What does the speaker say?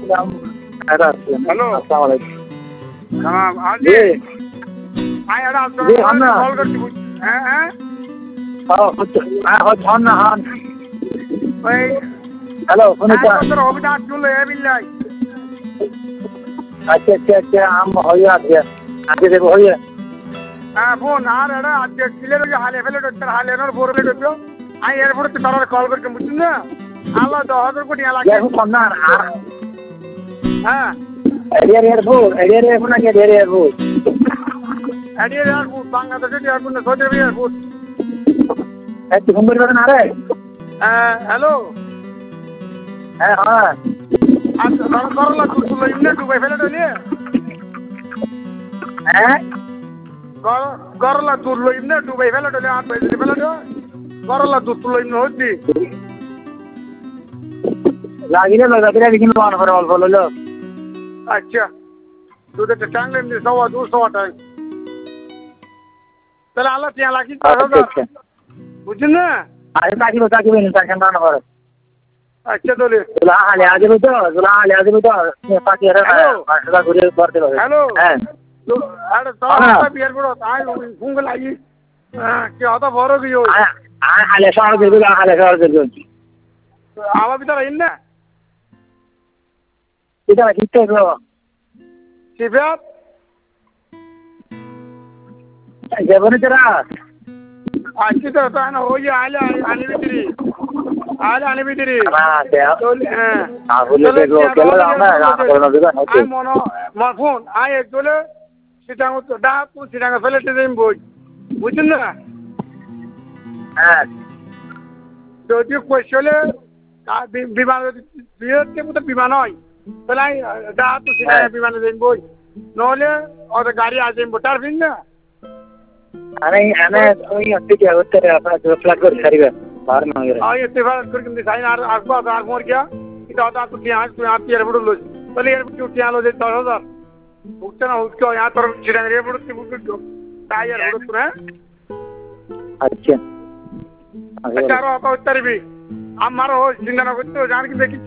Hello अस्सलाम वालेकुम। हाँ हाँ जी जी हाँ यार आप जी हम ना कॉल करके हैं हैं হন না হন ওই হ্যালো শুনেছ 1 বছর হবে না চলে এ বিল্লাই আচ্ছা আচ্ছা আচ্ছা আম হইয়া আছে আজকে দেবো হইয়া হ্যাঁ ফোন আর এটা আজকে কিলের ওই হালে ফেলে ডক্টর হালে এনার বোর ফেলে ডক্টর আমি এরপরে তো তারা কল করকে বুঝছেন না আল্লাহ 10,000 কোটি লাগে এখন কম না আর হ্যাঁ এরিয়ার এয়ারপোর্ট নাকি এরিয়ার এয়ারপোর্ট এডিয়ার এয়ারপোর্ট বাংলাদেশের এয়ারপোর্ট না সৌদি আরবের এয়ারপোর্ট একটু ফোন করে না রে হ্যালো হ্যাঁ হ্যাঁ আচ্ছা তারা করলা তুলো ইমনে ডুবাই ফেলে দিলে হ্যাঁ করলা তুলো ইমনে ডুবাই ফেলে দিলে আর বেজে ফেলে দিও করলা তুলো ইমনে হচ্ছি লাগিলে লাগাতে কিন্তু অন করে অল্প হলো আচ্ছা তোদের তো টাঙ্গলে নি সওয়া 200 টাকা তাহলে আল্লাহ তিয়া লাগি আচ্ছা বুঝছেন না আরে তাকিব তাকে না করে আচ্ছা তাহলে জুলা হালে আজবে তো পাকি রে ভাষা ঘুরে করতে হবে হ্যালো হ্যাঁ আরে তো বিয়ার বড় তাই ফুঙ্গ লাগি কি হতা বড় গিয়ে হালে শহর দিল আমার ভিতরে ইন না এটা ঠিক আছে সিফাত জীবনে তেরা আজকে তো তা না ওই আলে আনি ভিতরি না দেয়া হ্যাঁ তাহলে দেখো কেন আমরা রান করে দিবা আই মনো ফোন আই একদলে সিটাং তো দা তো সিটাং ফেলেতে দেন বই বুঝছেন না হ্যাঁ যদি কোশ্চলে বিমান বিয়েতে মতো বিমান হয় তাহলে দা তো সিটাং বিমানে দেন বই নহলে ওদের গাড়ি আসেন বোটার ফিন না আমি ওই অতিথি হতে আপনার ফ্ল্যাট করে ছাড়িবে বার না গেলে আই ইত্তেফাক করে কিন্তু সাইন আর মোর গিয়া এটা তো কি আজ তুই আতি এর বড় লই তাহলে এর কি আলো যে 10,000 বুঝছেন না উঠকে ইয়া তোর সিটাং রে বড় কি বুঝছো তাই আর বড় তুই আচ্ছা আচ্ছা আর কথা উত্তরবি আমার ও চিন্তা না করতে জান কি দেখি